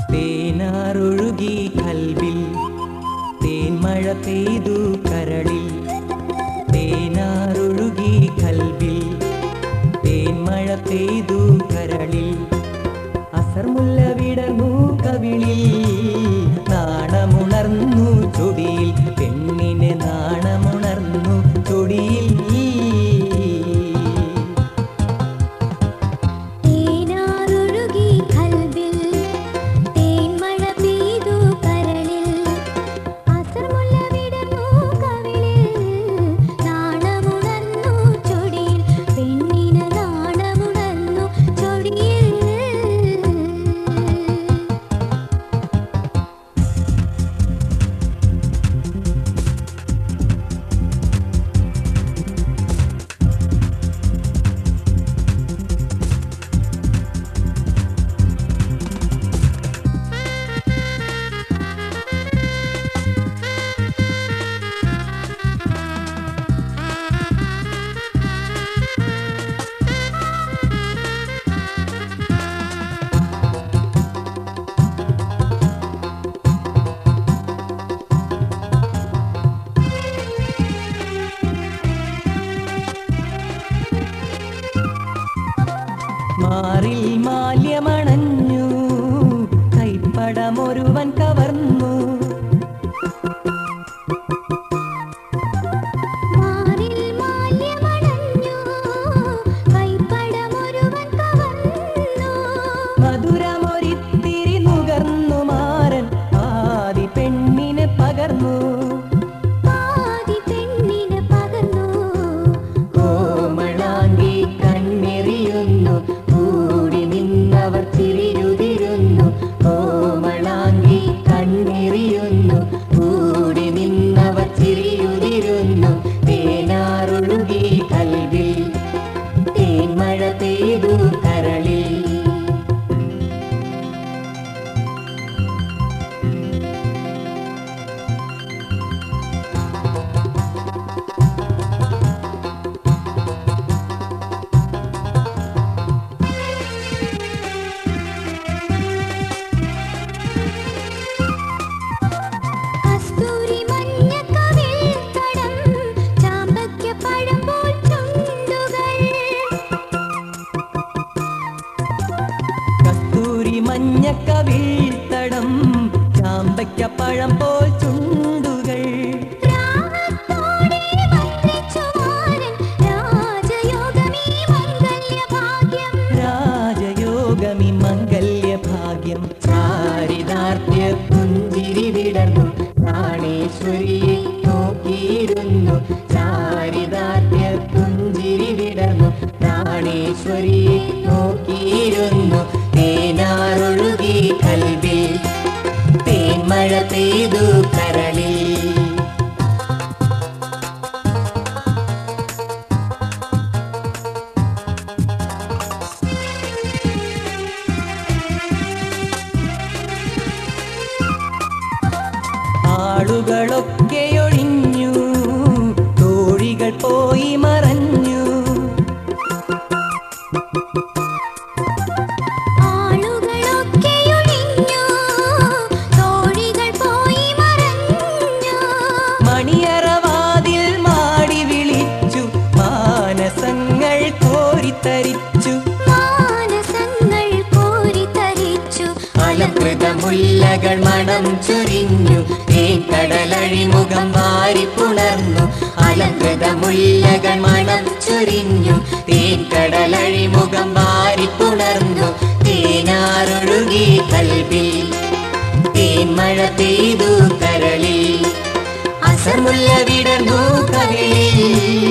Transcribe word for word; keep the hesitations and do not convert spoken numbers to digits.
തേനാറൊഴുകി കൽവിൽ തേന്മഴ പെയ്തു കരളിൽ തേനാറൊഴുകി കൽവിൽ തേന്മഴ പെയ്തു കരളിൽ അസർമുല്ല വിടർന്നു കവിളിൽ നാണമുണർന്നു ചൊടിയിൽ പെണ്ണിനെ നാണമുണർന്നു ചൊടിയിൽ മാറിൽ മാല്യമണഞ്ഞു കൈപ്പടമൊരുവൻ കവർന്നു മാറിൽ മാല്യമണഞ്ഞു കൈപ്പടമൊരുവൻ കവർന്നു മധുരമൊരിത്തിരി നുകർന്നു മാരൻ ആദി പെണ്ണിനെ പകർന്നു പാതി പെണ്ണിനെ പകർന്നു കോമളാങ്കി കണ്ണെറിയുന്നു കൂടി നിന്നവർ തിരിയുതിരുന്നു കോമളാങ്കി കണ്ണെറിയുന്നു കൂടി നിന്നവർ തിരിയുതിരുന്നു തേനാറൊഴുകി കൽവിൽ തേന്മഴ പെയ്തു കരളിൽ കസ്തൂരി മഞ്ഞക്കവിൾ തടം ചാമ്പക്യപ്പഴം പോൽ ചുണ്ടുകൾ കസ്തൂരി മഞ്ഞക്കവിൾത്തടം ചാമ്പയ്ക്കപ്പഴം പോൽ ചുണ്ടുകൾ രാഗത്തോടെ മന്ത്രിച്ചു മാരൻ രാജയോഗമീ മംഗല്യഭാഗ്യം രാജയോഗമി മംഗല്യഭാഗ്യം ചാരിതാർത്ഥ്യ പുഞ്ചിരി വിടർന്നു പ്രാണേശ്വരിയെ നോക്കിയിരുന്നു ചാരിതാർത്ഥ്യ പുഞ്ചിരി വിടർന്നു പ്രാണേശ്വരിയെ നോക്കിയിരുന്നു തേനാറൊഴുകി കൽവിൽ തേന്മഴ പെയ്തു കരളിൽ ആളുകളൊക്കെ ഒഴിഞ്ഞു തോഴികൾ പോയി മറഞ്ഞു ആളുകളൊക്കെ ഒഴിഞ്ഞു തോഴികൾ പോയി മറഞ്ഞു മണിയറവാതിൽ മാടി വിളിച്ചു മാനസങ്ങൾ കോരിത്തരിച്ചു മാനസങ്ങൾ കോരിത്തരിച്ചു അലങ്കൃത മുല്ലകൾ മണം ചൊരിഞ്ഞു തേൻകടലഴിമുഖം വാരിപ്പുണർന്നു അലങ്കൃത മുല്ലകൾ മണം ചൊരിഞ്ഞു തേൻകടലഴിമുഖം വാരിപ്പുണർന്നു തേനാറൊഴുകി കൽവിൽ തേന്മഴ പെയ്തു കരളിൽ അസർമുല്ല വിടർന്നു കവിളിൽ